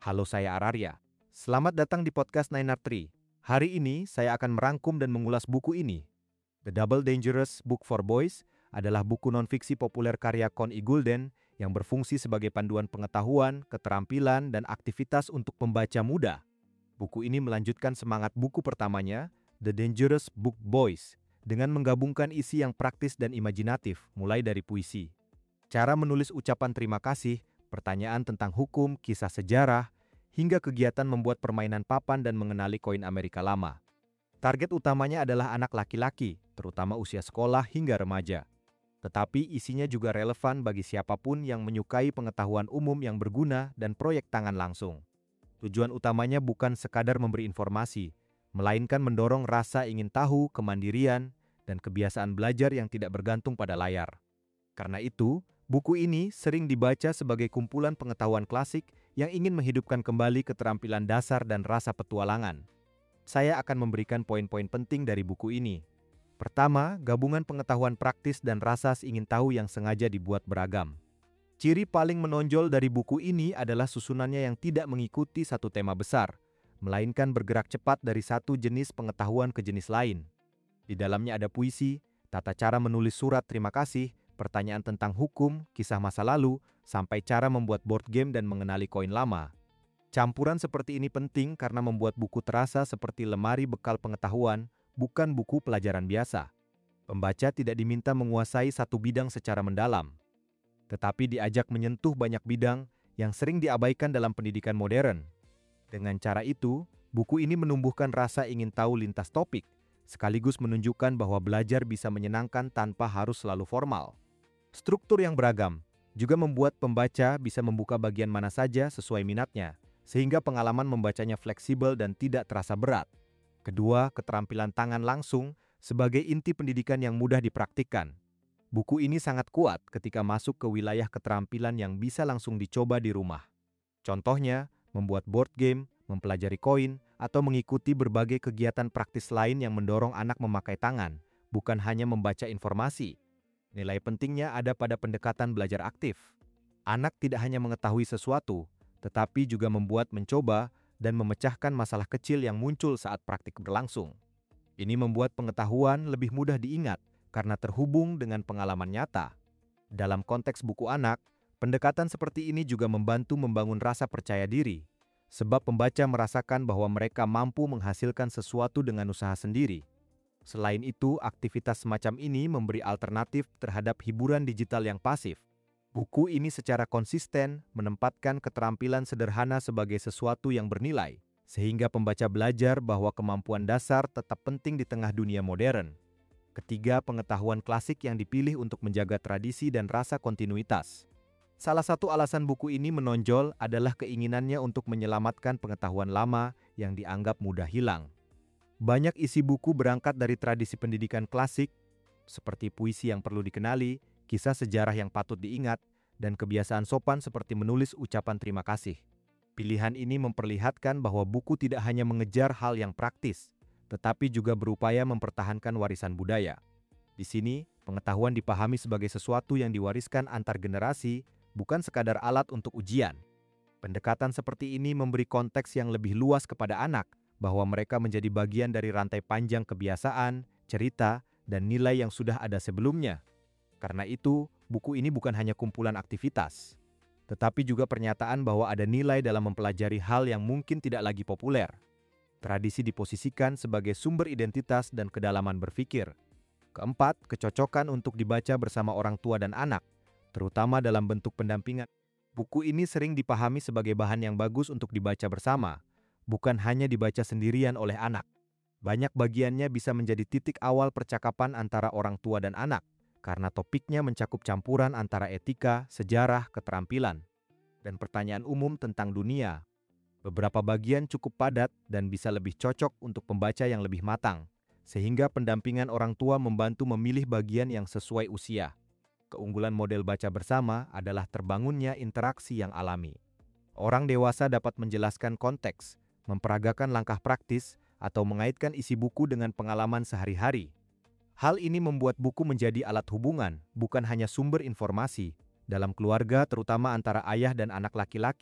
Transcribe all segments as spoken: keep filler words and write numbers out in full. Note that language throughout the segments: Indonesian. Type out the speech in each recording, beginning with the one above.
Halo, saya Ararya. Selamat datang di podcast Nine Art Tree. Hari ini saya akan merangkum dan mengulas buku ini. The Double Dangerous Book for Boys adalah buku nonfiksi populer karya Con E. Gulden yang berfungsi sebagai panduan pengetahuan, keterampilan, dan aktivitas untuk pembaca muda. Buku ini melanjutkan semangat buku pertamanya, The Dangerous Book Boys, dengan menggabungkan isi yang praktis dan imajinatif, mulai dari puisi, cara menulis ucapan terima kasih, pertanyaan tentang hukum, kisah sejarah, hingga kegiatan membuat permainan papan dan mengenali koin Amerika Lama. Target utamanya adalah anak laki-laki, terutama usia sekolah hingga remaja. Tetapi isinya juga relevan bagi siapapun yang menyukai pengetahuan umum yang berguna dan proyek tangan langsung. Tujuan utamanya bukan sekadar memberi informasi, melainkan mendorong rasa ingin tahu, kemandirian, dan kebiasaan belajar yang tidak bergantung pada layar. Karena itu, buku ini sering dibaca sebagai kumpulan pengetahuan klasik yang ingin menghidupkan kembali keterampilan dasar dan rasa petualangan. Saya akan memberikan poin-poin penting dari buku ini. Pertama, gabungan pengetahuan praktis dan rasa ingin tahu yang sengaja dibuat beragam. Ciri paling menonjol dari buku ini adalah susunannya yang tidak mengikuti satu tema besar, melainkan bergerak cepat dari satu jenis pengetahuan ke jenis lain. Di dalamnya ada puisi, tata cara menulis surat terima kasih, pertanyaan tentang hukum, kisah masa lalu, sampai cara membuat board game dan mengenali koin lama. Campuran seperti ini penting karena membuat buku terasa seperti lemari bekal pengetahuan, bukan buku pelajaran biasa. Pembaca tidak diminta menguasai satu bidang secara mendalam, tetapi diajak menyentuh banyak bidang yang sering diabaikan dalam pendidikan modern. Dengan cara itu, buku ini menumbuhkan rasa ingin tahu lintas topik, sekaligus menunjukkan bahwa belajar bisa menyenangkan tanpa harus selalu formal. Struktur yang beragam juga membuat pembaca bisa membuka bagian mana saja sesuai minatnya, sehingga pengalaman membacanya fleksibel dan tidak terasa berat. Kedua, keterampilan tangan langsung sebagai inti pendidikan yang mudah dipraktikkan. Buku ini sangat kuat ketika masuk ke wilayah keterampilan yang bisa langsung dicoba di rumah. Contohnya, membuat board game, mempelajari koin, atau mengikuti berbagai kegiatan praktis lain yang mendorong anak memakai tangan, bukan hanya membaca informasi. Nilai pentingnya ada pada pendekatan belajar aktif. Anak tidak hanya mengetahui sesuatu, tetapi juga membuat mencoba dan memecahkan masalah kecil yang muncul saat praktik berlangsung. Ini membuat pengetahuan lebih mudah diingat karena terhubung dengan pengalaman nyata. Dalam konteks buku anak, pendekatan seperti ini juga membantu membangun rasa percaya diri, sebab pembaca merasakan bahwa mereka mampu menghasilkan sesuatu dengan usaha sendiri. Selain itu, aktivitas semacam ini memberi alternatif terhadap hiburan digital yang pasif. Buku ini secara konsisten menempatkan keterampilan sederhana sebagai sesuatu yang bernilai, sehingga pembaca belajar bahwa kemampuan dasar tetap penting di tengah dunia modern. Ketiga, pengetahuan klasik yang dipilih untuk menjaga tradisi dan rasa kontinuitas. Salah satu alasan buku ini menonjol adalah keinginannya untuk menyelamatkan pengetahuan lama yang dianggap mudah hilang. Banyak isi buku berangkat dari tradisi pendidikan klasik, seperti puisi yang perlu dikenali, kisah sejarah yang patut diingat, dan kebiasaan sopan seperti menulis ucapan terima kasih. Pilihan ini memperlihatkan bahwa buku tidak hanya mengejar hal yang praktis, tetapi juga berupaya mempertahankan warisan budaya. Di sini, pengetahuan dipahami sebagai sesuatu yang diwariskan antar generasi, bukan sekadar alat untuk ujian. Pendekatan seperti ini memberi konteks yang lebih luas kepada anak, bahwa mereka menjadi bagian dari rantai panjang kebiasaan, cerita, dan nilai yang sudah ada sebelumnya. Karena itu, buku ini bukan hanya kumpulan aktivitas, tetapi juga pernyataan bahwa ada nilai dalam mempelajari hal yang mungkin tidak lagi populer. Tradisi diposisikan sebagai sumber identitas dan kedalaman berpikir. Keempat, kecocokan untuk dibaca bersama orang tua dan anak, terutama dalam bentuk pendampingan. Buku ini sering dipahami sebagai bahan yang bagus untuk dibaca bersama, bukan hanya dibaca sendirian oleh anak. Banyak bagiannya bisa menjadi titik awal percakapan antara orang tua dan anak, karena topiknya mencakup campuran antara etika, sejarah, keterampilan, dan pertanyaan umum tentang dunia. Beberapa bagian cukup padat dan bisa lebih cocok untuk pembaca yang lebih matang, sehingga pendampingan orang tua membantu memilih bagian yang sesuai usia. Keunggulan model baca bersama adalah terbangunnya interaksi yang alami. Orang dewasa dapat menjelaskan konteks, memperagakan langkah praktis, atau mengaitkan isi buku dengan pengalaman sehari-hari. Hal ini membuat buku menjadi alat hubungan, bukan hanya sumber informasi. Dalam keluarga, terutama antara ayah dan anak laki-laki,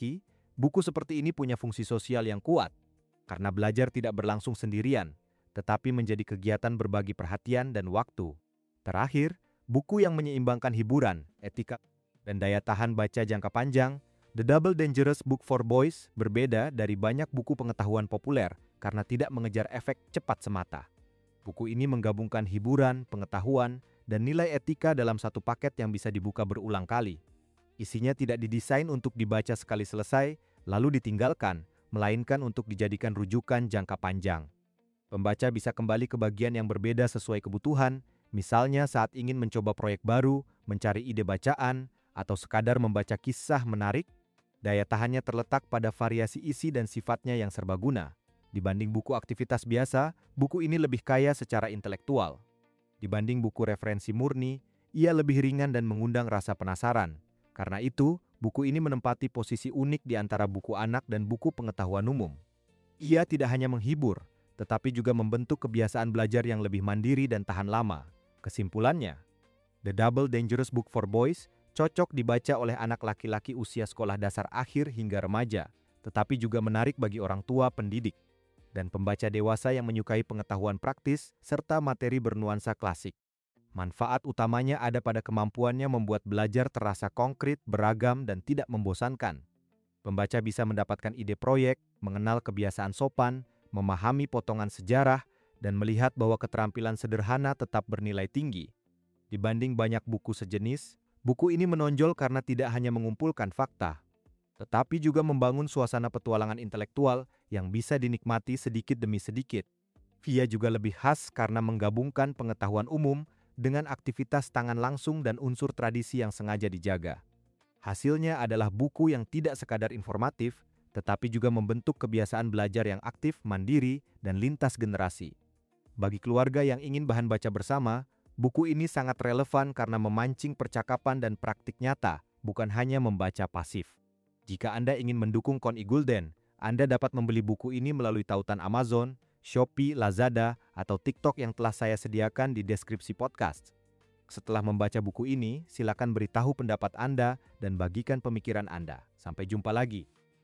buku seperti ini punya fungsi sosial yang kuat, karena belajar tidak berlangsung sendirian, tetapi menjadi kegiatan berbagi perhatian dan waktu. Terakhir, buku yang menyeimbangkan hiburan, etika, dan daya tahan baca jangka panjang, The Double Dangerous Book for Boys berbeda dari banyak buku pengetahuan populer karena tidak mengejar efek cepat semata. Buku ini menggabungkan hiburan, pengetahuan, dan nilai etika dalam satu paket yang bisa dibuka berulang kali. Isinya tidak didesain untuk dibaca sekali selesai, lalu ditinggalkan, melainkan untuk dijadikan rujukan jangka panjang. Pembaca bisa kembali ke bagian yang berbeda sesuai kebutuhan, misalnya saat ingin mencoba proyek baru, mencari ide bacaan, atau sekadar membaca kisah menarik. Daya tahannya terletak pada variasi isi dan sifatnya yang serbaguna. Dibanding buku aktivitas biasa, buku ini lebih kaya secara intelektual. Dibanding buku referensi murni, ia lebih ringan dan mengundang rasa penasaran. Karena itu, buku ini menempati posisi unik di antara buku anak dan buku pengetahuan umum. Ia tidak hanya menghibur, tetapi juga membentuk kebiasaan belajar yang lebih mandiri dan tahan lama. Kesimpulannya, The Double Dangerous Book for Boys cocok dibaca oleh anak laki-laki usia sekolah dasar akhir hingga remaja, tetapi juga menarik bagi orang tua pendidik dan pembaca dewasa yang menyukai pengetahuan praktis serta materi bernuansa klasik. Manfaat utamanya ada pada kemampuannya membuat belajar terasa konkret, beragam, dan tidak membosankan. Pembaca bisa mendapatkan ide proyek, mengenal kebiasaan sopan, memahami potongan sejarah, dan melihat bahwa keterampilan sederhana tetap bernilai tinggi. Dibanding banyak buku sejenis, buku ini menonjol karena tidak hanya mengumpulkan fakta, tetapi juga membangun suasana petualangan intelektual yang bisa dinikmati sedikit demi sedikit. Ia juga lebih khas karena menggabungkan pengetahuan umum dengan aktivitas tangan langsung dan unsur tradisi yang sengaja dijaga. Hasilnya adalah buku yang tidak sekadar informatif, tetapi juga membentuk kebiasaan belajar yang aktif, mandiri, dan lintas generasi. Bagi keluarga yang ingin bahan baca bersama, buku ini sangat relevan karena memancing percakapan dan praktik nyata, bukan hanya membaca pasif. Jika Anda ingin mendukung Kon Igulden, Anda dapat membeli buku ini melalui tautan Amazon, Shopee, Lazada, atau TikTok yang telah saya sediakan di deskripsi podcast. Setelah membaca buku ini, silakan beritahu pendapat Anda dan bagikan pemikiran Anda. Sampai jumpa lagi.